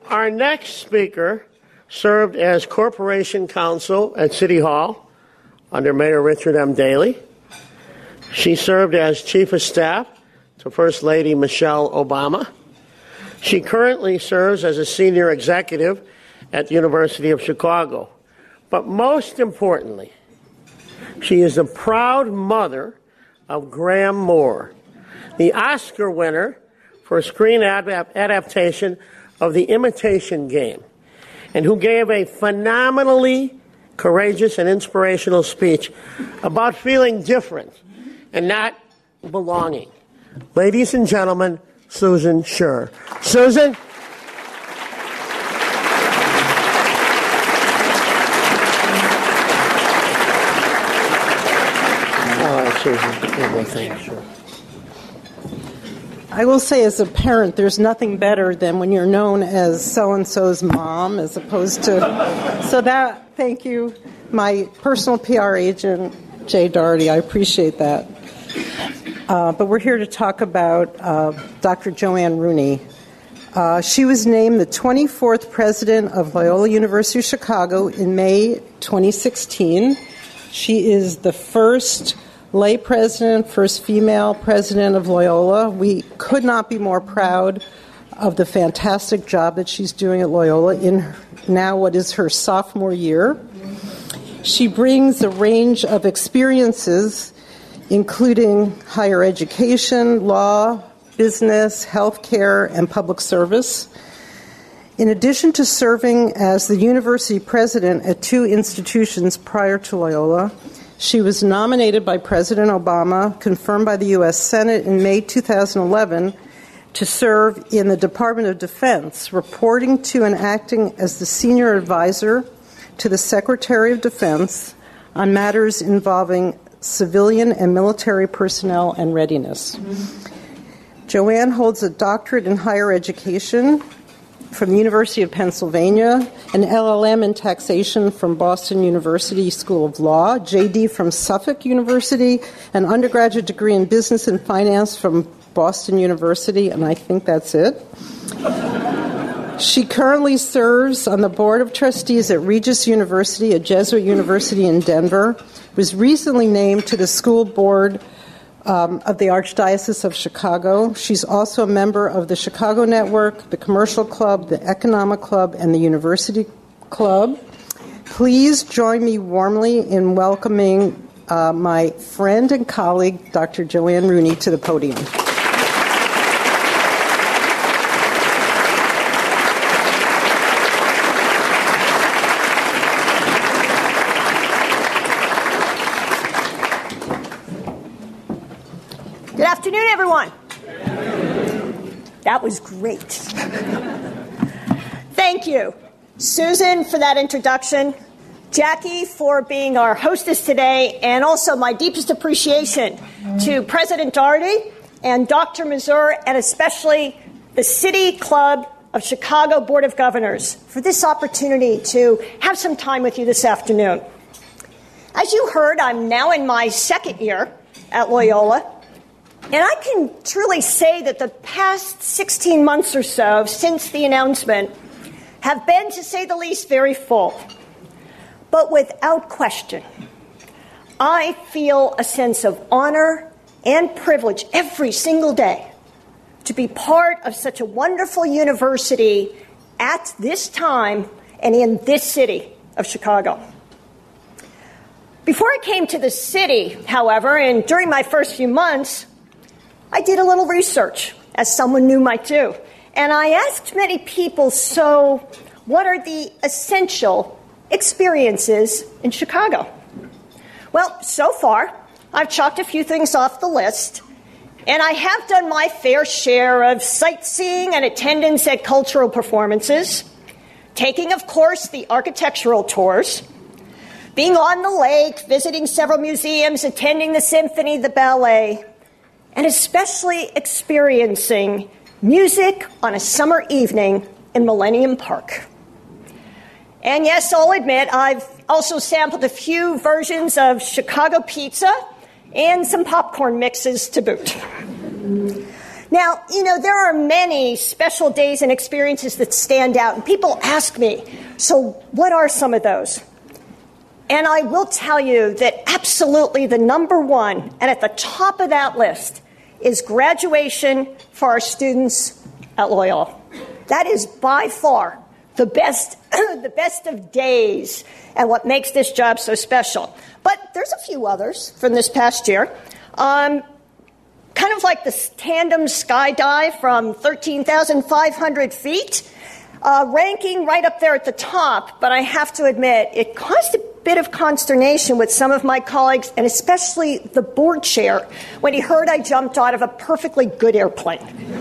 Our next speaker served as Corporation Counsel at City Hall under Mayor Richard M. Daley. She served as Chief of Staff to First Lady Michelle Obama. She currently serves as a Senior Executive at the University of Chicago. But most importantly, she is the proud mother of Graham Moore, the Oscar winner for a screen adaptation of The Imitation Game, and who gave a phenomenally courageous and inspirational speech about feeling different and not belonging. Ladies and gentlemen, Susan Scher. Susan? I will say as a parent, there's nothing better than when you're known as so-and-so's mom as opposed to... So that, thank you, my personal PR agent, Jay Doherty. I appreciate that. But we're here to talk about Dr. Joanne Rooney. She was named the 24th president of Loyola University of Chicago in May 2016. She is the first lay president, first female president of Loyola. We could not be more proud of the fantastic job that she's doing at Loyola in now what is her sophomore year. She brings a range of experiences, including higher education, law, business, healthcare, and public service. In addition to serving as the university president at two institutions prior to Loyola, she was nominated by President Obama, confirmed by the U.S. Senate in May 2011, to serve in the Department of Defense, reporting to and acting as the senior advisor to the Secretary of Defense on matters involving civilian and military personnel and readiness. Joanne holds a doctorate in higher education from the University of Pennsylvania, an LLM in taxation from Boston University School of Law, JD from Suffolk University, an undergraduate degree in business and finance from Boston University, and I think that's it. She currently serves on the board of trustees at Regis University, a Jesuit university in Denver, was recently named to the school board of the Archdiocese of Chicago. She's also a member of the Chicago Network, the Commercial Club, the Economic Club, and the University Club. Please join me warmly in welcoming my friend and colleague, Dr. Joanne Rooney, to the podium. Good afternoon, everyone. That was great. Thank you, Susan, for that introduction, Jackie for being our hostess today, and also my deepest appreciation to President Doherty and Dr. Mazur, and especially the City Club of Chicago Board of Governors for this opportunity to have some time with you this afternoon. As you heard, I'm now in my second year at Loyola. And I can truly say that the past 16 months or so since the announcement have been, to say the least, very full. But without question, I feel a sense of honor and privilege every single day to be part of such a wonderful university at this time and in this city of Chicago. Before I came to the city, however, and during my first few months, I did a little research, as someone new might do, and I asked many people, so what are the essential experiences in Chicago? Well, so far, I've chalked a few things off the list, and I have done my fair share of sightseeing and attendance at cultural performances, taking, of course, the architectural tours, being on the lake, visiting several museums, attending the symphony, the ballet, and especially experiencing music on a summer evening in Millennium Park. And yes, I'll admit, I've also sampled a few versions of Chicago pizza and some popcorn mixes to boot. Now, there are many special days and experiences that stand out, and people ask me, so what are some of those? And I will tell you that absolutely the number one, and at the top of that list, is graduation for our students at Loyola. That is by far the best, the best of days, and what makes this job so special. But there's a few others from this past year. Kind of like the tandem skydive from 13,500 feet, ranking right up there at the top. But I have to admit, it caused a bit of consternation with some of my colleagues, and especially the board chair, when he heard I jumped out of a perfectly good airplane.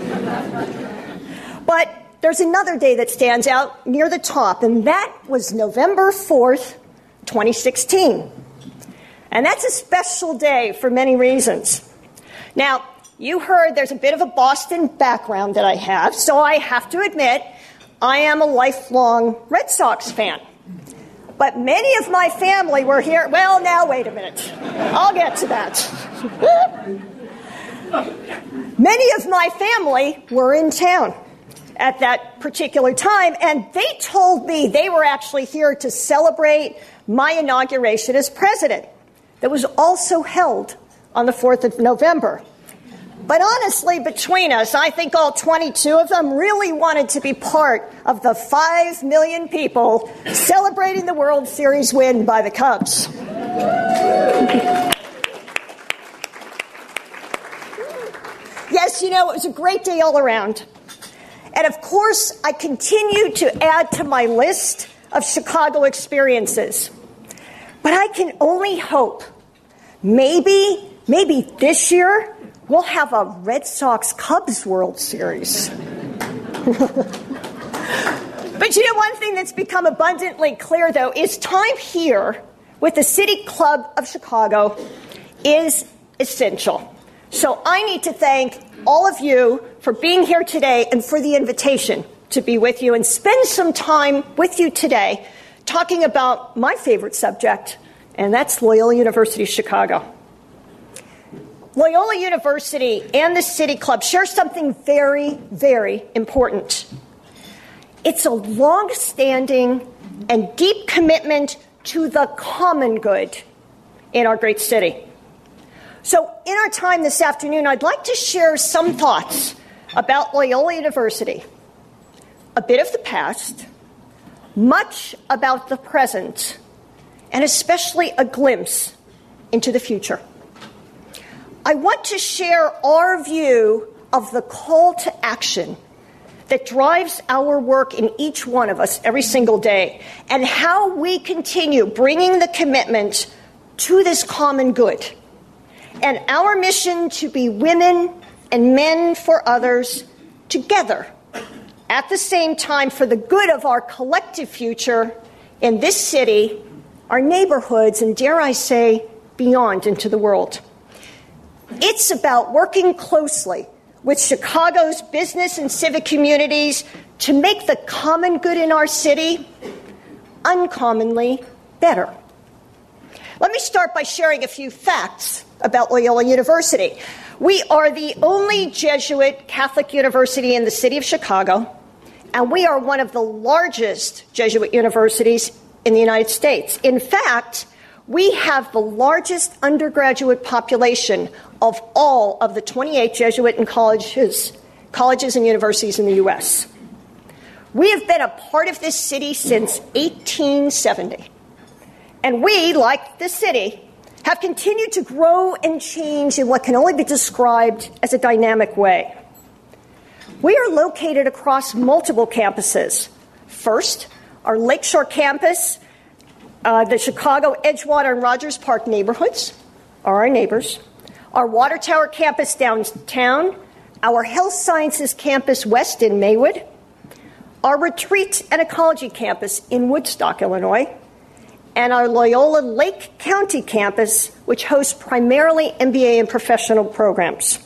But there's another day that stands out near the top, and that was November 4th, 2016. And that's a special day for many reasons. Now, you heard there's a bit of a Boston background that I have, so I have to admit I am a lifelong Red Sox fan. But many of my family were here. Well, now, wait a minute. I'll get to that. Many of my family were in town at that particular time, and they told me they were actually here to celebrate my inauguration as president. That was also held on the 4th of November. But honestly, between us, I think all 22 of them really wanted to be part of the 5 million people celebrating the World Series win by the Cubs. Yes, it was a great day all around. And of course, I continue to add to my list of Chicago experiences. But I can only hope, maybe this year, we'll have a Red Sox-Cubs World Series. But one thing that's become abundantly clear, though, is time here with the City Club of Chicago is essential. So I need to thank all of you for being here today and for the invitation to be with you and spend some time with you today talking about my favorite subject, and that's Loyola University Chicago. Loyola University and the City Club share something very, very important. It's a long-standing and deep commitment to the common good in our great city. So in our time this afternoon, I'd like to share some thoughts about Loyola University, a bit of the past, much about the present, and especially a glimpse into the future. I want to share our view of the call to action that drives our work in each one of us every single day, and how we continue bringing the commitment to this common good, and our mission to be women and men for others together, at the same time for the good of our collective future in this city, our neighborhoods, and dare I say, beyond into the world. It's about working closely with Chicago's business and civic communities to make the common good in our city uncommonly better. Let me start by sharing a few facts about Loyola University. We are the only Jesuit Catholic university in the city of Chicago, and we are one of the largest Jesuit universities in the United States. In fact, we have the largest undergraduate population of all of the 28 Jesuit and colleges and universities in the U.S. We have been a part of this city since 1870. And we, like the city, have continued to grow and change in what can only be described as a dynamic way. We are located across multiple campuses. First, our Lakeshore campus, the Chicago, Edgewater, and Rogers Park neighborhoods are our neighbors. Our Water Tower campus downtown, our Health Sciences campus west in Maywood, our Retreat and Ecology campus in Woodstock, Illinois, and our Loyola Lake County campus, which hosts primarily MBA and professional programs.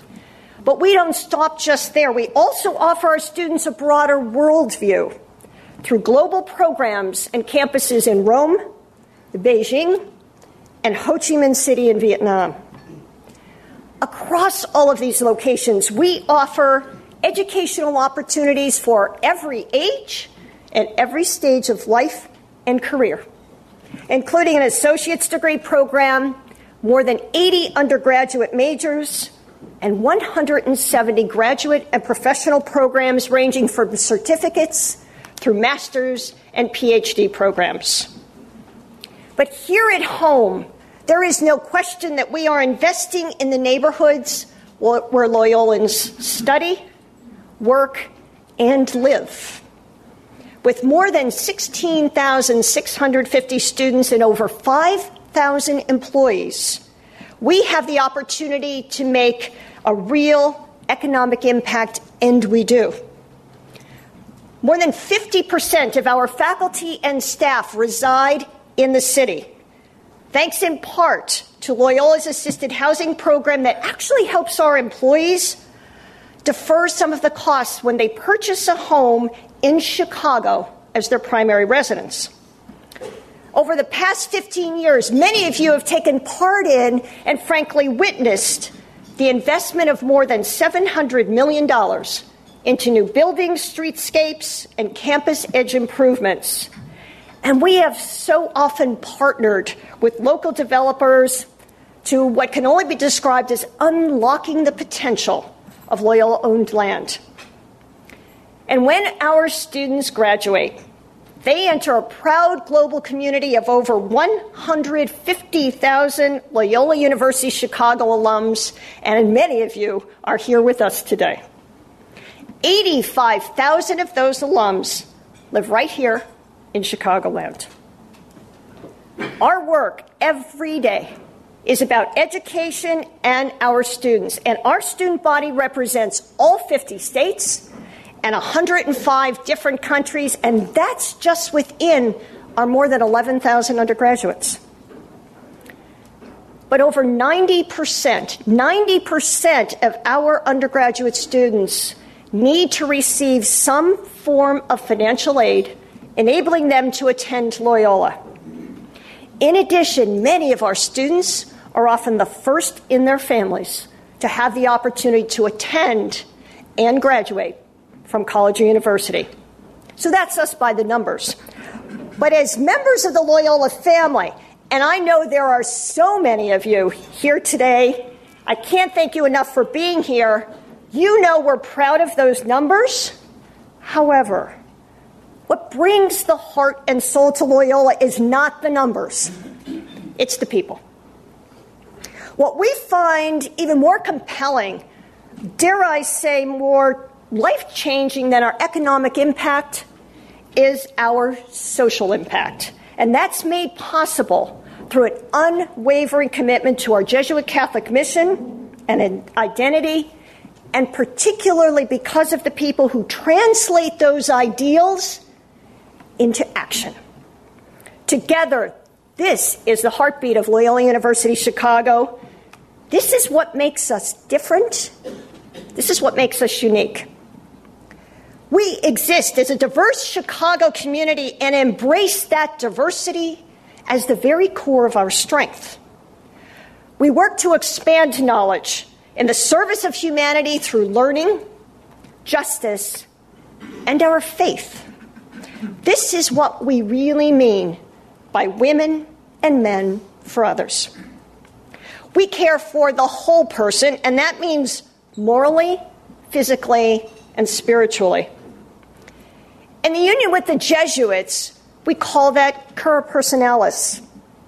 But we don't stop just there. We also offer our students a broader worldview through global programs and campuses in Rome, Beijing, and Ho Chi Minh City in Vietnam. Across all of these locations, we offer educational opportunities for every age and every stage of life and career, including an associate's degree program, more than 80 undergraduate majors, and 170 graduate and professional programs ranging from certificates through master's and PhD programs. But here at home, there is no question that we are investing in the neighborhoods where Loyolans study, work, and live. With more than 16,650 students and over 5,000 employees, we have the opportunity to make a real economic impact, and we do. More than 50% of our faculty and staff reside in the city, thanks in part to Loyola's assisted housing program that actually helps our employees defer some of the costs when they purchase a home in Chicago as their primary residence. Over the past 15 years, many of you have taken part in and frankly witnessed the investment of more than $700 million into new buildings, streetscapes, and campus edge improvements. And we have so often partnered with local developers to what can only be described as unlocking the potential of Loyola-owned land. And when our students graduate, they enter a proud global community of over 150,000 Loyola University Chicago alums, and many of you are here with us today. 85,000 of those alums live right here in Chicagoland. Our work every day is about education and our students, and our student body represents all 50 states and 105 different countries, and that's just within our more than 11,000 undergraduates. But over 90% of our undergraduate students need to receive some form of financial aid, enabling them to attend Loyola. In addition, many of our students are often the first in their families to have the opportunity to attend and graduate from college or university. So that's us by the numbers. But as members of the Loyola family, and I know there are so many of you here today, I can't thank you enough for being here. You know we're proud of those numbers. However, what brings the heart and soul to Loyola is not the numbers. It's the people. What we find even more compelling, dare I say more life-changing than our economic impact, is our social impact. And that's made possible through an unwavering commitment to our Jesuit Catholic mission and an identity, and particularly because of the people who translate those ideals into action. Together, this is the heartbeat of Loyola University Chicago. This is what makes us different. This is what makes us unique. We exist as a diverse Chicago community and embrace that diversity as the very core of our strength. We work to expand knowledge in the service of humanity through learning, justice, and our faith. This is what we really mean by women and men for others. We care for the whole person, and that means morally, physically, and spiritually. In the union with the Jesuits, we call that cura personalis.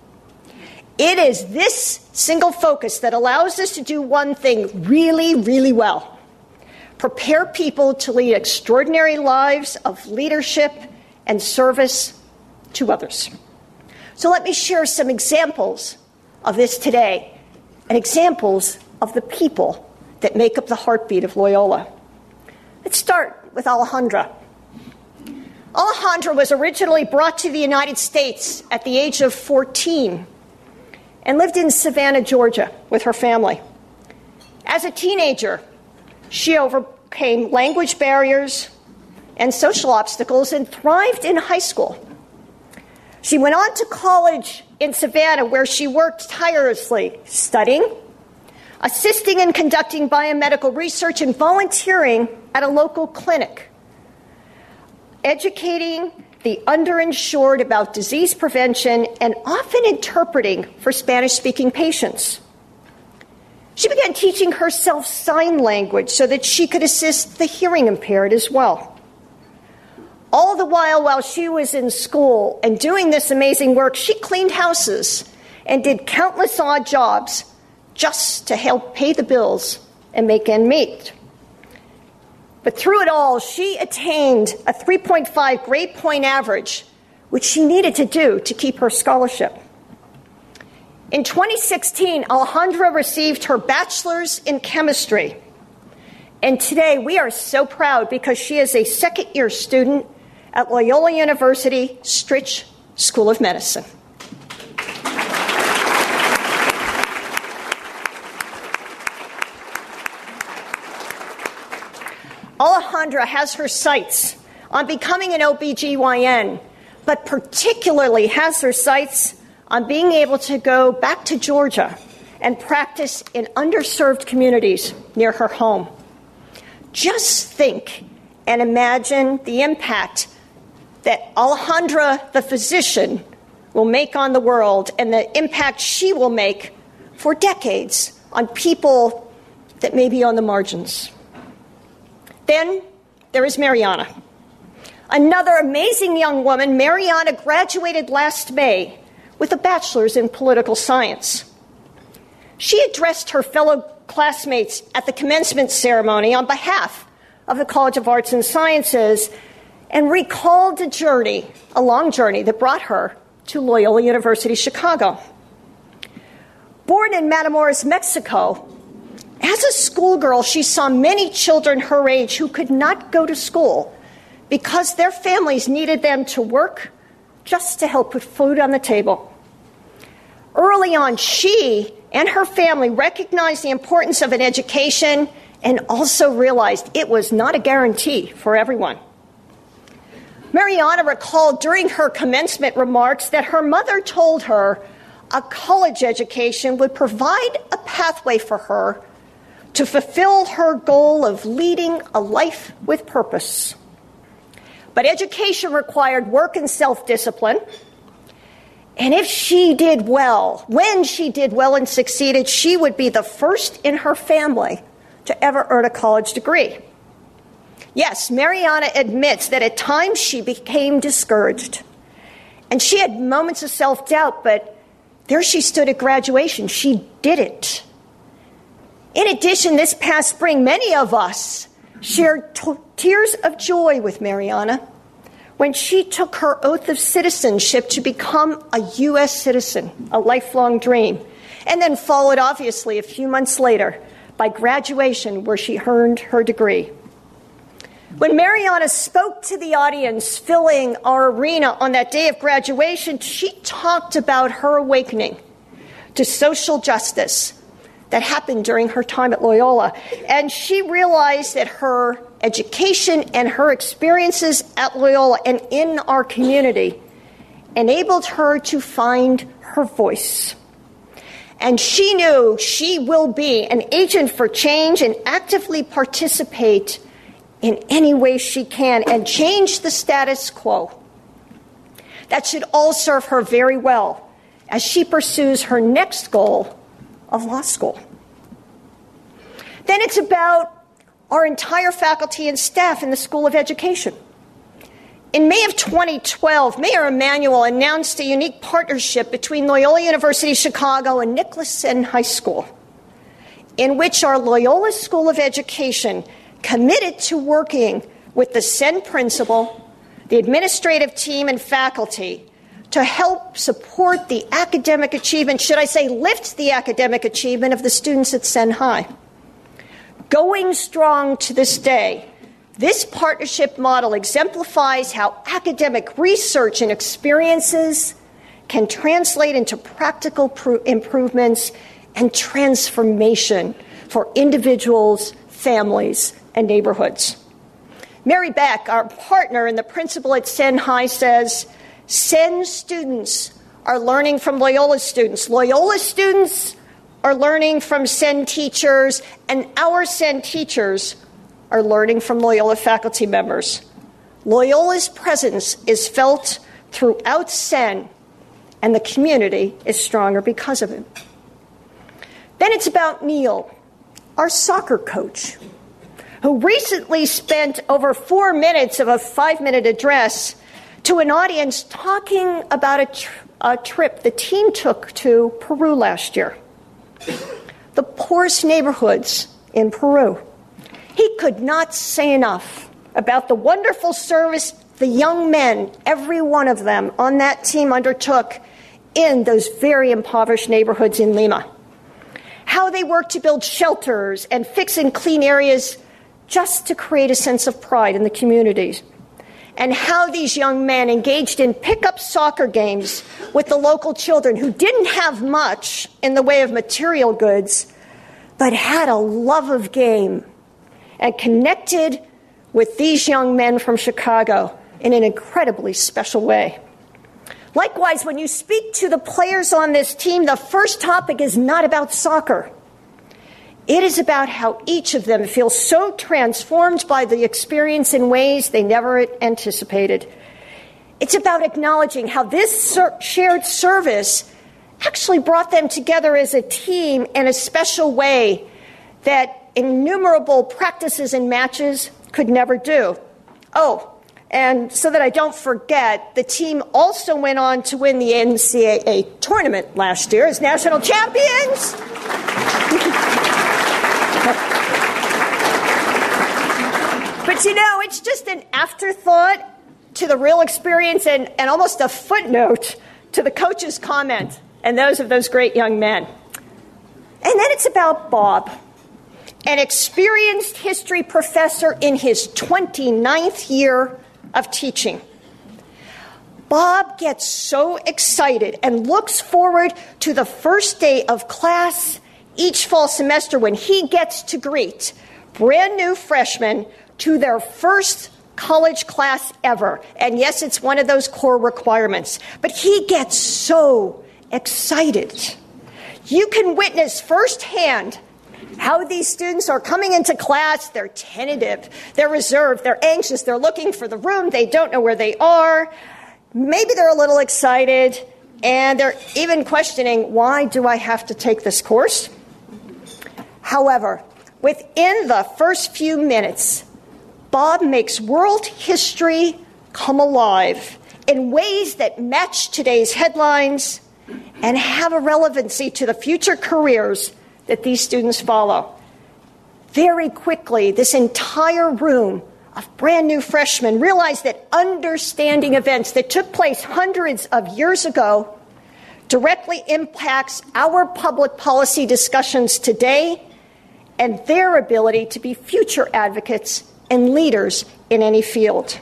It is this single focus that allows us to do one thing really, really well: prepare people to lead extraordinary lives of leadership and service to others. So let me share some examples of this today, and examples of the people that make up the heartbeat of Loyola. Let's start with Alejandra. Alejandra was originally brought to the United States at the age of 14 and lived in Savannah, Georgia, with her family. As a teenager, she overcame language barriers and social obstacles and thrived in high school. She went on to college in Savannah, where she worked tirelessly studying, assisting in conducting biomedical research and volunteering at a local clinic, educating the underinsured about disease prevention, and often interpreting for Spanish-speaking patients. She began teaching herself sign language so that she could assist the hearing impaired as well. All the while she was in school and doing this amazing work, she cleaned houses and did countless odd jobs just to help pay the bills and make ends meet. But through it all, she attained a 3.5 grade point average, which she needed to do to keep her scholarship. In 2016, Alejandra received her bachelor's in chemistry. And today we are so proud because she is a second-year student at Loyola University Stritch School of Medicine. Alejandra has her sights on becoming an OBGYN, but particularly has her sights on being able to go back to Georgia and practice in underserved communities near her home. Just think and imagine the impact that Alejandra, the physician, will make on the world and the impact she will make for decades on people that may be on the margins. Then there is Mariana. Another amazing young woman. Mariana graduated last May with a bachelor's in political science. She addressed her fellow classmates at the commencement ceremony on behalf of the College of Arts and Sciences and recalled a long journey that brought her to Loyola University Chicago. Born in Matamoros, Mexico, as a schoolgirl, she saw many children her age who could not go to school because their families needed them to work just to help put food on the table. Early on, she and her family recognized the importance of an education and also realized it was not a guarantee for everyone. Mariana recalled during her commencement remarks that her mother told her a college education would provide a pathway for her to fulfill her goal of leading a life with purpose. But education required work and self-discipline. And if she did well, when she did well and succeeded, she would be the first in her family to ever earn a college degree. Yes, Mariana admits that at times she became discouraged. And she had moments of self-doubt, but there she stood at graduation. She did it. In addition, this past spring, many of us shared tears of joy with Mariana when she took her oath of citizenship to become a U.S. citizen, a lifelong dream, and then followed, obviously, a few months later by graduation where she earned her degree. When Mariana spoke to the audience filling our arena on that day of graduation, she talked about her awakening to social justice that happened during her time at Loyola. And she realized that her education and her experiences at Loyola and in our community enabled her to find her voice. And she knew she will be an agent for change and actively participate in any way she can and change the status quo. That should all serve her very well as she pursues her next goal of law school. Then it's about our entire faculty and staff in the School of Education. In May of 2012, Mayor Emanuel announced a unique partnership between Loyola University Chicago and Nicholas Senn High School, in which our Loyola School of Education committed to working with the Senn principal, the administrative team, and faculty to help support the academic achievement, should I say lift the academic achievement of the students at Senn High. Going strong to this day, this partnership model exemplifies how academic research and experiences can translate into practical improvements and transformation for individuals, families, and neighborhoods. Mary Beck, our partner and the principal at Senn High, says, Senn students are learning from Loyola students. Loyola students are learning from SEND teachers, and our SEND teachers are learning from Loyola faculty members. Loyola's presence is felt throughout SEND, and the community is stronger because of it. Then it's about Neil, our soccer coach, who recently spent over 4 minutes of a 5-minute address to an audience talking about a trip the team took to Peru last year. The poorest neighborhoods in Peru. He could not say enough about the wonderful service the young men, every one of them on that team, undertook in those very impoverished neighborhoods in Lima. How they worked to build shelters and fix and clean areas just to create a sense of pride in the communities. And how these young men engaged in pickup soccer games with the local children who didn't have much in the way of material goods, but had a love of game and connected with these young men from Chicago in an incredibly special way. Likewise, when you speak to the players on this team, the first topic is not about soccer. It is about how each of them feels so transformed by the experience in ways they never anticipated. It's about acknowledging how this shared service actually brought them together as a team in a special way that innumerable practices and matches could never do. Oh, and so that I don't forget, the team also went on to win the NCAA tournament last year as national champions. But it's just an afterthought to the real experience and almost a footnote to the coach's comment and those of those great young men. And then it's about Bob, an experienced history professor in his 29th year of teaching. Bob gets so excited and looks forward to the first day of class each fall semester when he gets to greet brand new freshmen to their first college class ever. And yes, it's one of those core requirements. But he gets so excited. You can witness firsthand how these students are coming into class. They're tentative, they're reserved, they're anxious, they're looking for the room, they don't know where they are. Maybe they're a little excited, and they're even questioning, why do I have to take this course? However, within the first few minutes, Bob makes world history come alive in ways that match today's headlines and have a relevancy to the future careers that these students follow. Very quickly, this entire room of brand new freshmen realized that understanding events that took place hundreds of years ago directly impacts our public policy discussions today and their ability to be future advocates and leaders in any field.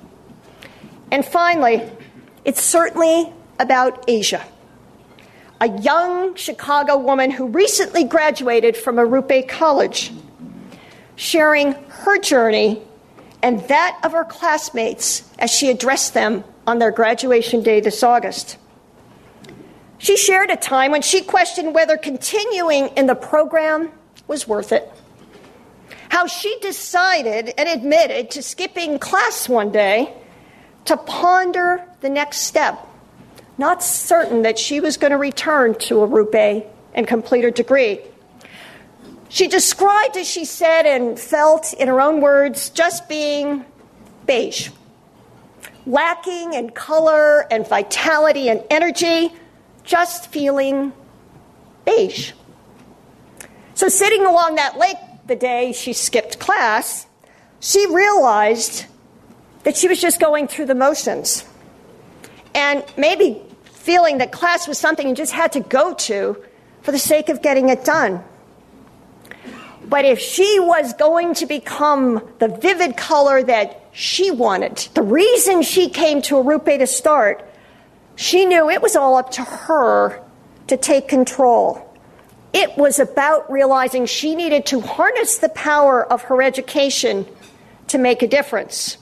And finally, it's certainly about Asia, a young Chicago woman who recently graduated from Arupe College, sharing her journey and that of her classmates as she addressed them on their graduation day this August. She shared a time when she questioned whether continuing in the program was worth it. How she decided and admitted to skipping class one day to ponder the next step, not certain that she was going to return to Arupe and complete her degree. She described, as she said and felt in her own words, just being beige, lacking in color and vitality and energy, just feeling beige. So sitting along that lake the day she skipped class, she realized that she was just going through the motions and maybe feeling that class was something you just had to go to for the sake of getting it done. But if she was going to become the vivid color that she wanted, the reason she came to Arupe to start, she knew it was all up to her to take control. It was about realizing she needed to harness the power of her education to make a difference.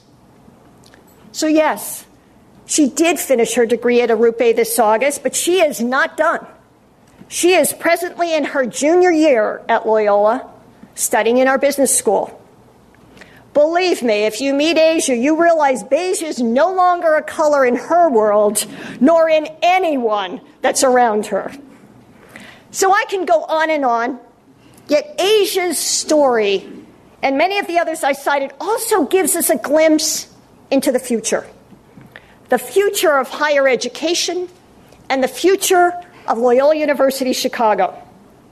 So yes, she did finish her degree at Arupe this August, but she is not done. She is presently in her junior year at Loyola, studying in our business school. Believe me, if you meet Asia, you realize beige is no longer a color in her world, nor in anyone that's around her. So I can go on, yet Asia's story, and many of the others I cited, also gives us a glimpse into the future. The future of higher education and the future of Loyola University Chicago.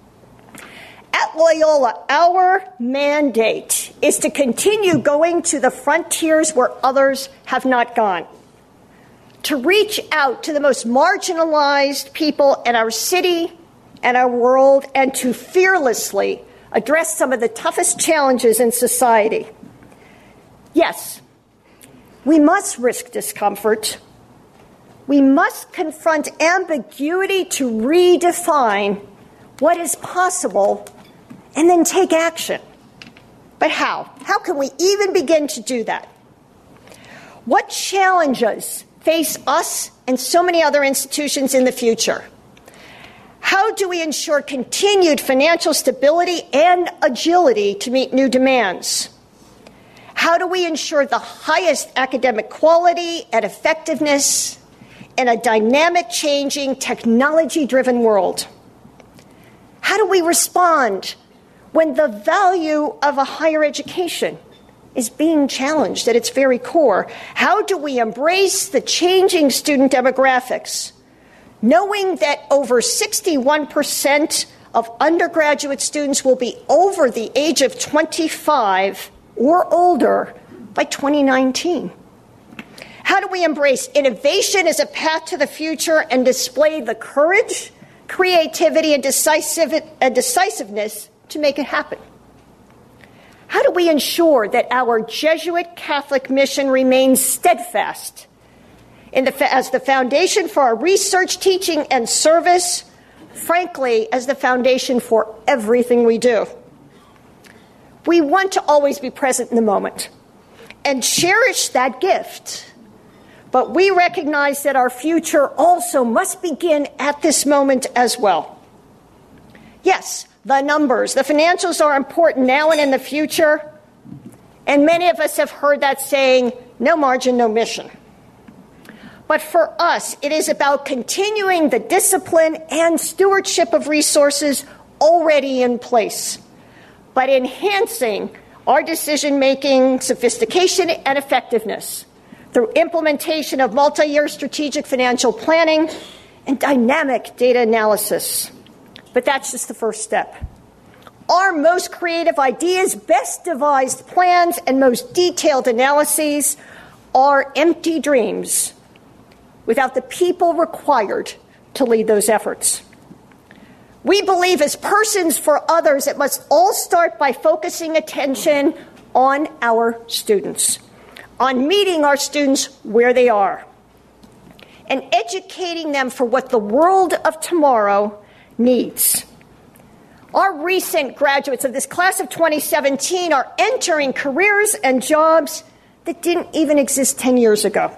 At Loyola, our mandate is to continue going to the frontiers where others have not gone, to reach out to the most marginalized people in our city and our world, and to fearlessly address some of the toughest challenges in society. Yes, we must risk discomfort. We must confront ambiguity to redefine what is possible and then take action. But how? How can we even begin to do that? What challenges face us and so many other institutions in the future? How do we ensure continued financial stability and agility to meet new demands? How do we ensure the highest academic quality and effectiveness in a dynamic, changing, technology-driven world? How do we respond when the value of a higher education is being challenged at its very core? How do we embrace the changing student demographics, knowing that over 61% of undergraduate students will be over the age of 25 or older by 2019? How do we embrace innovation as a path to the future and display the courage, creativity, and decisiveness to make it happen? How do we ensure that our Jesuit Catholic mission remains steadfast as the foundation for our research, teaching, and service, frankly, as the foundation for everything we do? We want to always be present in the moment and cherish that gift, but we recognize that our future also must begin at this moment as well. Yes, the numbers, the financials are important now and in the future, and many of us have heard that saying, no margin, no mission. But for us, it is about continuing the discipline and stewardship of resources already in place, but enhancing our decision-making sophistication and effectiveness through implementation of multi-year strategic financial planning and dynamic data analysis. But that's just the first step. Our most creative ideas, best devised plans, and most detailed analyses are empty dreams without the people required to lead those efforts. We believe as persons for others, it must all start by focusing attention on our students, on meeting our students where they are, and educating them for what the world of tomorrow needs. Our recent graduates of this class of 2017 are entering careers and jobs that didn't even exist 10 years ago.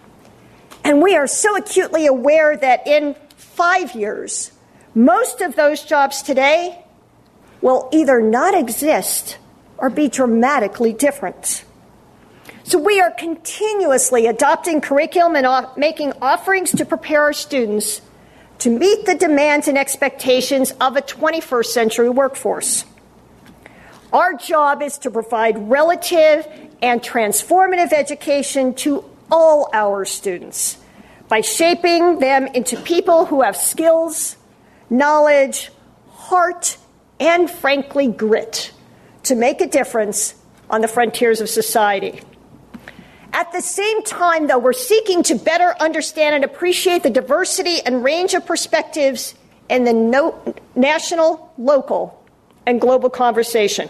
And we are so acutely aware that in 5 years, most of those jobs today will either not exist or be dramatically different. So we are continuously adopting curriculum and making offerings to prepare our students to meet the demands and expectations of a 21st century workforce. Our job is to provide relative and transformative education to all our students by shaping them into people who have skills, knowledge, heart, and frankly, grit to make a difference on the frontiers of society. At the same time, though, we're seeking to better understand and appreciate the diversity and range of perspectives in the national, local, and global conversation.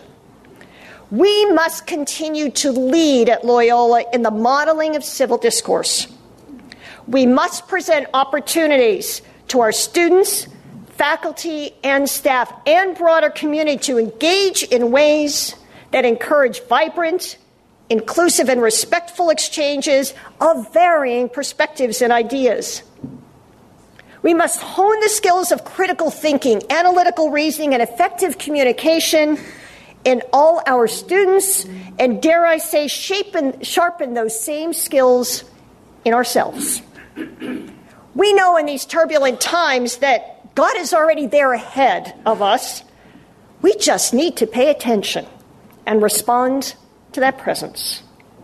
We must continue to lead at Loyola in the modeling of civil discourse. We must present opportunities to our students, faculty, and staff, and broader community to engage in ways that encourage vibrant, inclusive, and respectful exchanges of varying perspectives and ideas. We must hone the skills of critical thinking, analytical reasoning, and effective communication in all our students, and dare I say, sharpen those same skills in ourselves. We know in these turbulent times that God is already there ahead of us. We just need to pay attention and respond to that presence.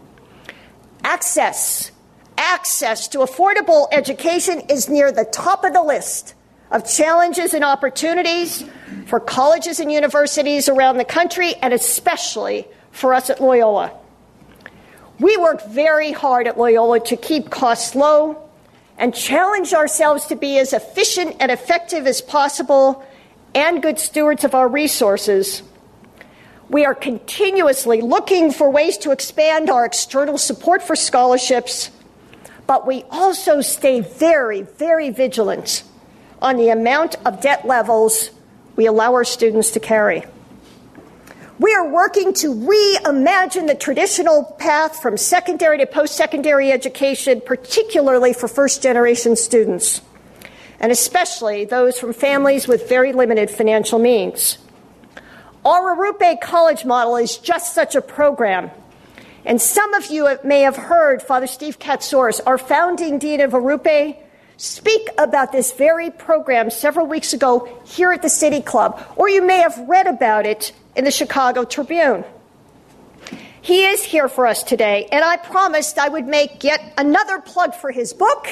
Access to affordable education is near the top of the list of challenges and opportunities for colleges and universities around the country, and especially for us at Loyola. We work very hard at Loyola to keep costs low and challenge ourselves to be as efficient and effective as possible and good stewards of our resources. We are continuously looking for ways to expand our external support for scholarships, but we also stay very, very vigilant on the amount of debt levels we allow our students to carry. We are working to reimagine the traditional path from secondary to post-secondary education, particularly for first-generation students, and especially those from families with very limited financial means. Our Arrupe College model is just such a program. And some of you may have heard Father Steve Katsouris, our founding dean of Arrupe, speak about this very program several weeks ago here at the City Club, or you may have read about it in the Chicago Tribune. He is here for us today, and I promised I would make yet another plug for his book,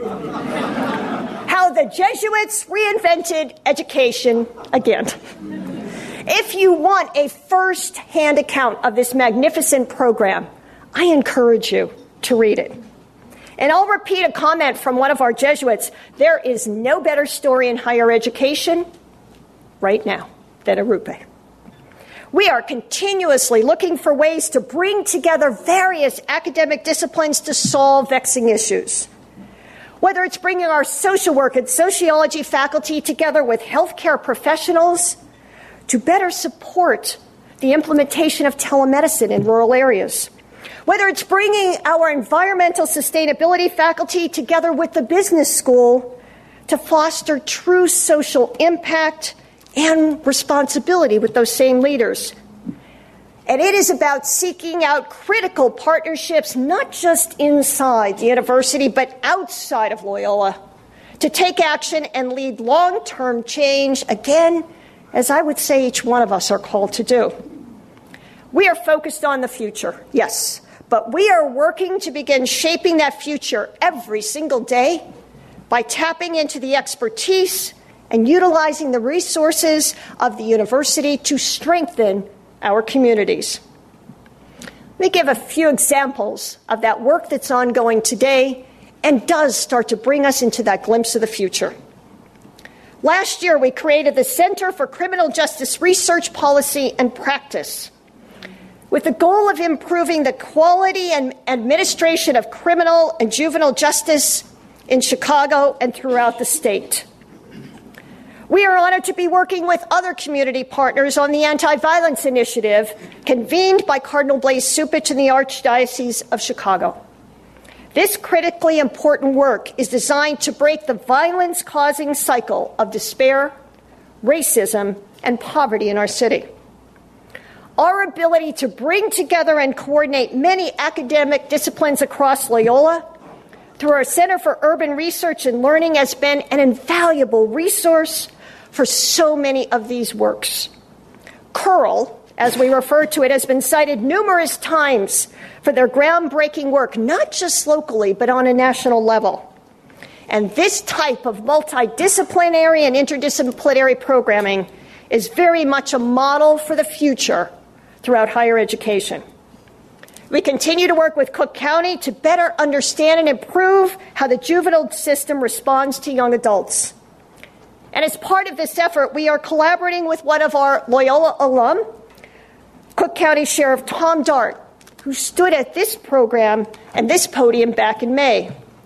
How the Jesuits Reinvented Education Again. If you want a first-hand account of this magnificent program, I encourage you to read it. And I'll repeat a comment from one of our Jesuits. There is no better story in higher education right now than Arrupe. We are continuously looking for ways to bring together various academic disciplines to solve vexing issues. Whether it's bringing our social work and sociology faculty together with healthcare professionals to better support the implementation of telemedicine in rural areas. Whether it's bringing our environmental sustainability faculty together with the business school to foster true social impact and responsibility with those same leaders. And it is about seeking out critical partnerships, not just inside the university, but outside of Loyola, to take action and lead long-term change, again, as I would say each one of us are called to do. We are focused on the future, yes, but we are working to begin shaping that future every single day by tapping into the expertise and utilizing the resources of the university to strengthen our communities. Let me give a few examples of that work that's ongoing today and does start to bring us into that glimpse of the future. Last year, we created the Center for Criminal Justice Research, Policy, and Practice with the goal of improving the quality and administration of criminal and juvenile justice in Chicago and throughout the state. We are honored to be working with other community partners on the Anti-Violence Initiative convened by Cardinal Blaise Cupich in the Archdiocese of Chicago. This critically important work is designed to break the violence-causing cycle of despair, racism, and poverty in our city. Our ability to bring together and coordinate many academic disciplines across Loyola through our Center for Urban Research and Learning has been an invaluable resource for so many of these works. CURL, as we refer to it, has been cited numerous times for their groundbreaking work, not just locally, but on a national level. And this type of multidisciplinary and interdisciplinary programming is very much a model for the future throughout higher education. We continue to work with Cook County to better understand and improve how the juvenile system responds to young adults. And as part of this effort, we are collaborating with one of our Loyola alum, Cook County Sheriff Tom Dart, who stood at this program and this podium back in May.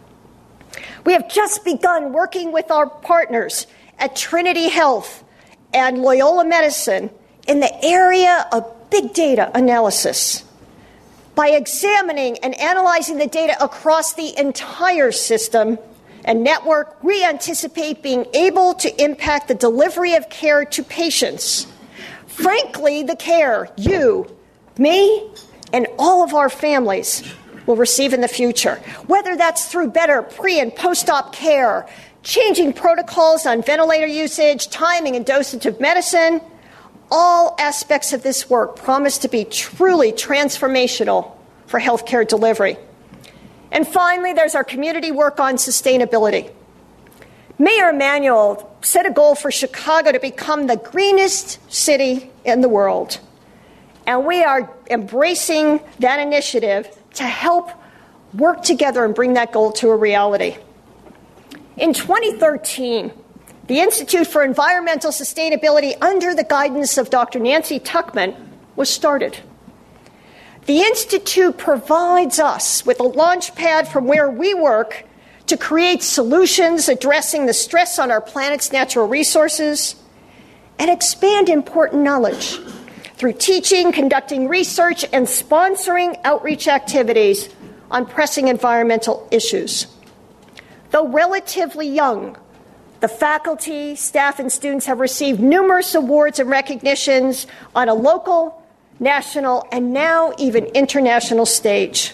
We have just begun working with our partners at Trinity Health and Loyola Medicine in the area of big data analysis. By examining and analyzing the data across the entire system and network, we anticipate being able to impact the delivery of care to patients. Frankly, the care you, me, and all of our families will receive in the future, whether that's through better pre- and post-op care, changing protocols on ventilator usage, timing and dosage of medicine. All aspects of this work promise to be truly transformational for healthcare delivery. And finally, there's our community work on sustainability. Mayor Emanuel set a goal for Chicago to become the greenest city in the world. And we are embracing that initiative to help work together and bring that goal to a reality. In 2013, the Institute for Environmental Sustainability, under the guidance of Dr. Nancy Tuckman, was started. The Institute provides us with a launch pad from where we work to create solutions addressing the stress on our planet's natural resources and expand important knowledge through teaching, conducting research, and sponsoring outreach activities on pressing environmental issues. Though relatively young, the faculty, staff, and students have received numerous awards and recognitions on a local, national, and now even international stage.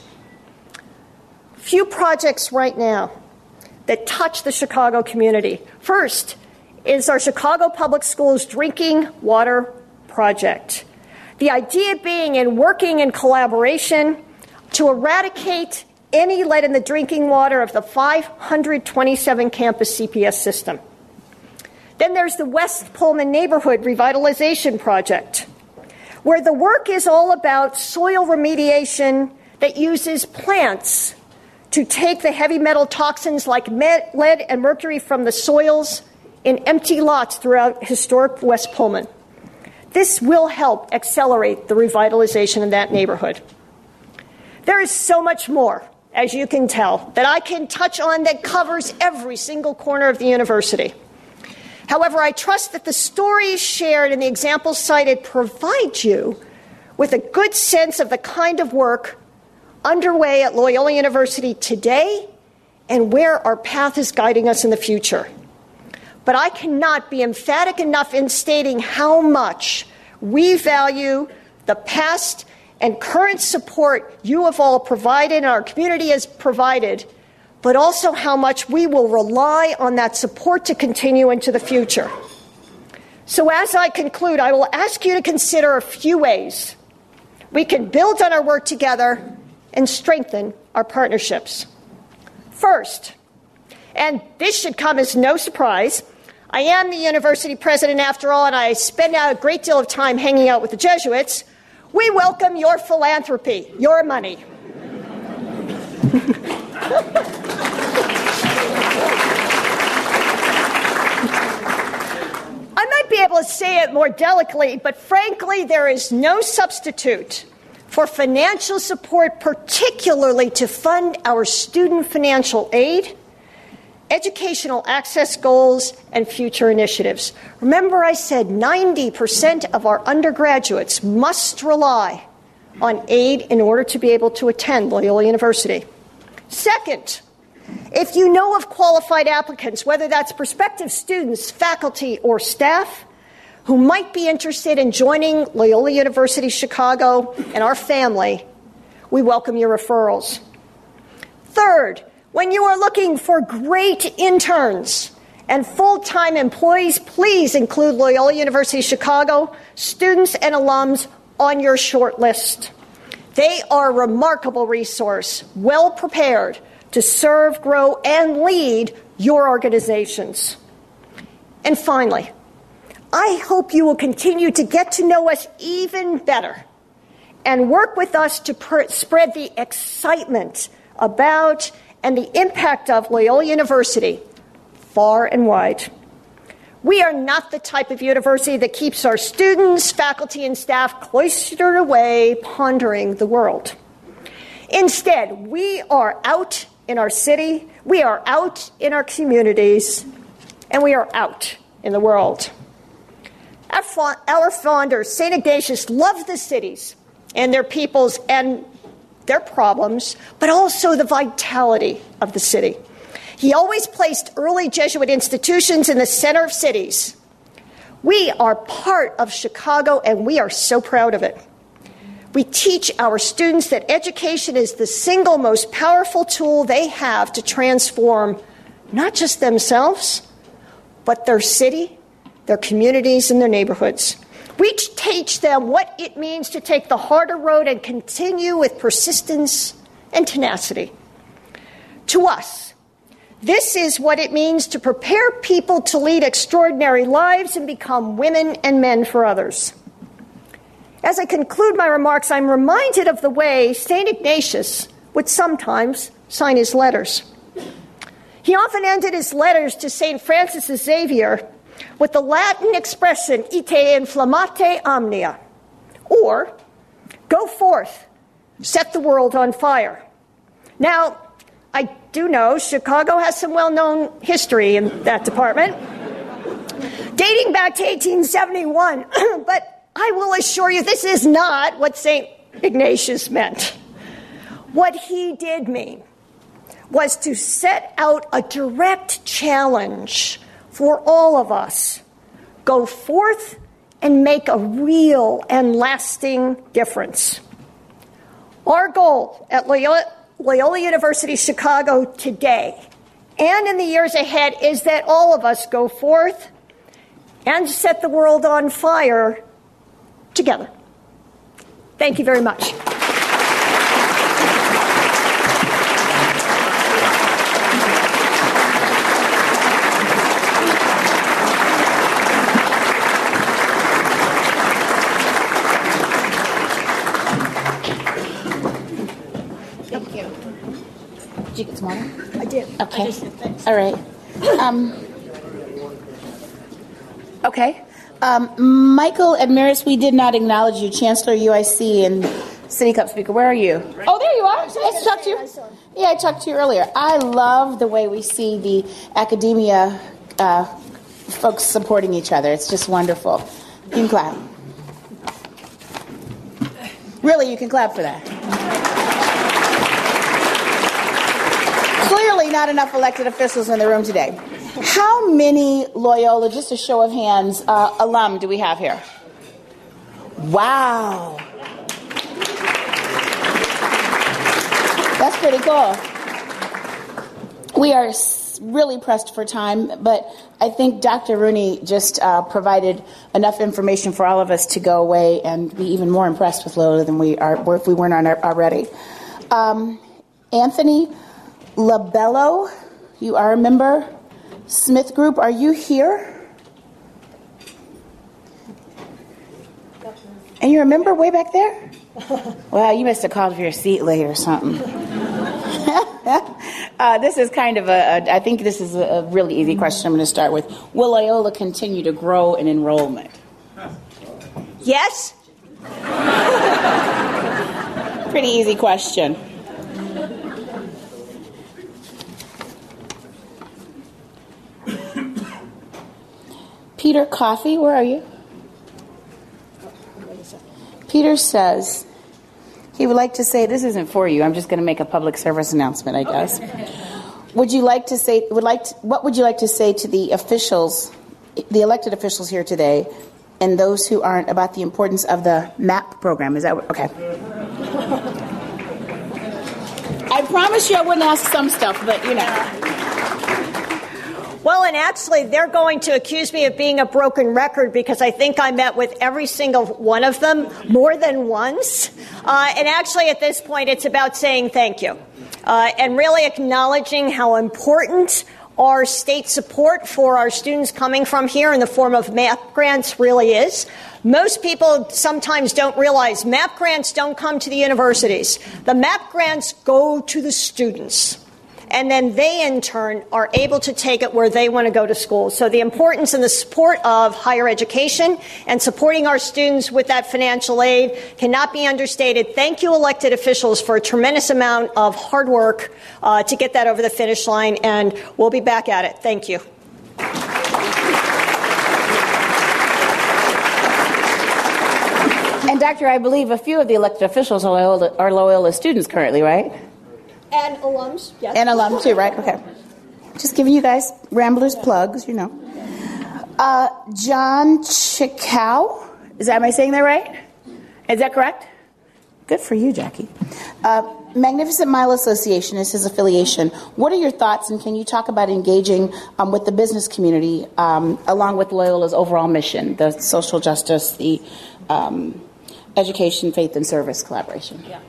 Few projects right now that touch the Chicago community. First is our Chicago Public Schools Drinking Water Project. The idea being in working in collaboration to eradicate any lead in the drinking water of the 527 campus CPS system. Then there's the West Pullman Neighborhood Revitalization Project, where the work is all about soil remediation that uses plants to take the heavy metal toxins like lead and mercury from the soils in empty lots throughout historic West Pullman. This will help accelerate the revitalization of that neighborhood. There is so much more, as you can tell, that I can touch on that covers every single corner of the university. However, I trust that the stories shared and the examples cited provide you with a good sense of the kind of work underway at Loyola University today and where our path is guiding us in the future. But I cannot be emphatic enough in stating how much we value the past and current support you have all provided and our community has provided, but also how much we will rely on that support to continue into the future. So as I conclude, I will ask you to consider a few ways we can build on our work together and strengthen our partnerships. First, and this should come as no surprise, I am the university president after all, and I spend a great deal of time hanging out with the Jesuits. We welcome your philanthropy, your money. I might be able to say it more delicately, but frankly, there is no substitute for financial support, particularly to fund our student financial aid, educational access goals, and future initiatives. Remember, I said 90% of our undergraduates must rely on aid in order to be able to attend Loyola University. Second, if you know of qualified applicants, whether that's prospective students, faculty, or staff, who might be interested in joining Loyola University Chicago and our family, we welcome your referrals. Third, when you are looking for great interns and full-time employees, please include Loyola University Chicago students and alums on your short list. They are a remarkable resource, well prepared to serve, grow, and lead your organizations. And finally, I hope you will continue to get to know us even better and work with us to spread the excitement about and the impact of Loyola University far and wide. We are not the type of university that keeps our students, faculty, and staff cloistered away pondering the world. Instead, we are out in our city, we are out in our communities, and we are out in the world. Our founder, St. Ignatius, loved the cities and their peoples and their problems, but also the vitality of the city. He always placed early Jesuit institutions in the center of cities. We are part of Chicago, and we are so proud of it. We teach our students that education is the single most powerful tool they have to transform not just themselves, but their city, their communities, and their neighborhoods. We teach them what it means to take the harder road and continue with persistence and tenacity. To us, this is what it means to prepare people to lead extraordinary lives and become women and men for others. As I conclude my remarks, I'm reminded of the way St. Ignatius would sometimes sign his letters. He often ended his letters to St. Francis Xavier with the Latin expression, ite inflammate omnia, or, go forth, set the world on fire. Now, I do know Chicago has some well-known history in that department, dating back to 1871, but I will assure you this is not what St. Ignatius meant. What he did mean was to set out a direct challenge for all of us. Go forth and make a real and lasting difference. Our goal at Loyola University Chicago today and in the years ahead is that all of us go forth and set the world on fire together. Thank you very much. Thank you. Did you get some water? I did. Okay. All right. Okay. Michael Admiris, we did not acknowledge you, Chancellor UIC and City Club Speaker. Where are you? Oh, there you are. Nice to talk to you. Yeah, I talked to you earlier. I love the way we see the academia folks supporting each other. It's just wonderful. You can clap. Really, you can clap for that. Clearly not enough elected officials in the room today. How many Loyola, just a show of hands, alum do we have here? Wow. That's pretty cool. We are really pressed for time, but I think Dr. Rooney just provided enough information for all of us to go away and be even more impressed with Loyola than we are if we weren't already. Anthony Labello, you are a member. Smith Group, are you here? And you're a member way back there? Well, you must have called for your seat late or something. This is kind of I think this is a really easy question I'm going to start with. Will Loyola continue to grow in enrollment? Yes. Pretty easy question. Peter Coffey, where are you? Peter says he would like to say, this isn't for you, I'm just going to make a public service announcement, I guess. Okay. What would you like to say to the officials, the elected officials here today, and those who aren't, about the importance of the MAP program? Is that what, okay. I promise you I wouldn't ask some stuff, but you know. Well, and actually, they're going to accuse me of being a broken record because I think I met with every single one of them more than once. And actually, at this point, it's about saying thank you and really acknowledging how important our state support for our students coming from here in the form of MAP grants really is. Most people sometimes don't realize MAP grants don't come to the universities. The MAP grants go to the students. And then they, in turn, are able to take it where they want to go to school. So the importance and the support of higher education and supporting our students with that financial aid cannot be understated. Thank you, elected officials, for a tremendous amount of hard work to get that over the finish line, and we'll be back at it. Thank you. And, Doctor, I believe a few of the elected officials are Loyola students currently, right? And alums, yes. And alum, too, right? Okay. Just giving you guys Ramblers plugs, you know. John Chikow, am I saying that right? Is that correct? Good for you, Jackie. Magnificent Mile Association is his affiliation. What are your thoughts, and can you talk about engaging with the business community along with Loyola's overall mission, the social justice, the education, faith, and service collaboration? Yeah.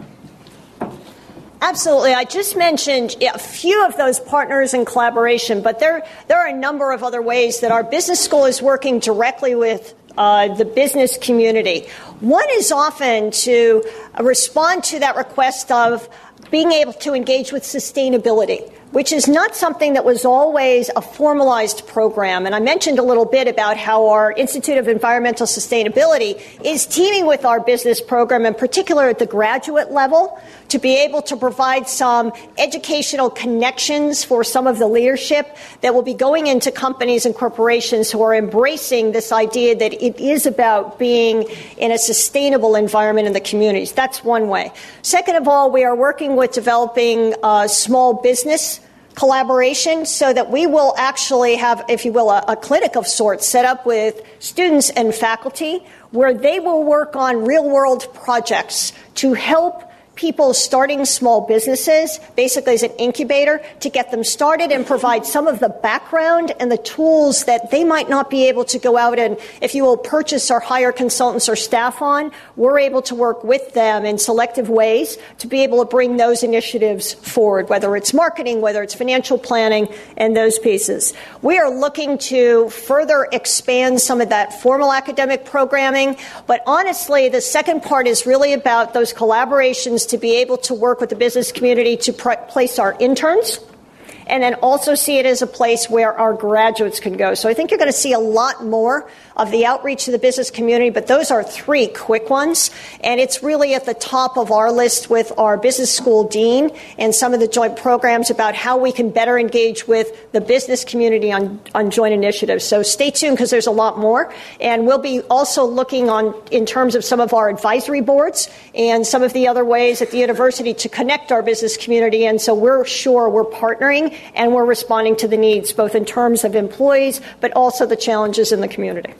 Absolutely. I just mentioned a few of those partners in collaboration, but there are a number of other ways that our business school is working directly with the business community. One is often to respond to that request of being able to engage with sustainability, which is not something that was always a formalized program. And I mentioned a little bit about how our Institute of Environmental Sustainability is teaming with our business program, in particular at the graduate level, to be able to provide some educational connections for some of the leadership that will be going into companies and corporations who are embracing this idea that it is about being in a sustainable environment in the communities. That's one way. Second of all, we are working with developing small business collaboration so that we will actually have, if you will, a clinic of sorts set up with students and faculty where they will work on real-world projects to help people starting small businesses, basically as an incubator, to get them started and provide some of the background and the tools that they might not be able to go out and, if you will, purchase or hire consultants or staff on. We're able to work with them in selective ways to be able to bring those initiatives forward, whether it's marketing, whether it's financial planning, and those pieces. We are looking to further expand some of that formal academic programming, but honestly, the second part is really about those collaborations to be able to work with the business community to place our interns and then also see it as a place where our graduates can go. So I think you're going to see a lot more of the outreach to the business community, but those are three quick ones. And it's really at the top of our list with our business school dean and some of the joint programs about how we can better engage with the business community on joint initiatives. So stay tuned because there's a lot more. And we'll be also looking on in terms of some of our advisory boards and some of the other ways at the university to connect our business community. And so we're sure we're partnering and we're responding to the needs, both in terms of employees, but also the challenges in the community.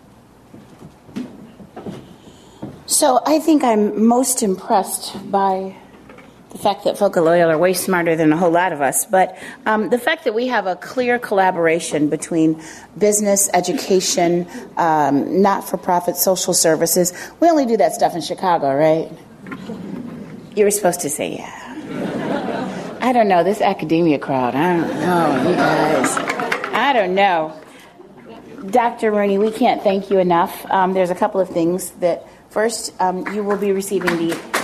So I think I'm most impressed by the fact that folk at Loyola are way smarter than a whole lot of us, but the fact that we have a clear collaboration between business, education, not-for-profit social services. We only do that stuff in Chicago, right? You were supposed to say yeah. I don't know, this academia crowd, I don't know, you guys. I don't know. Dr. Rooney, we can't thank you enough. There's a couple of things that, first, you will be receiving the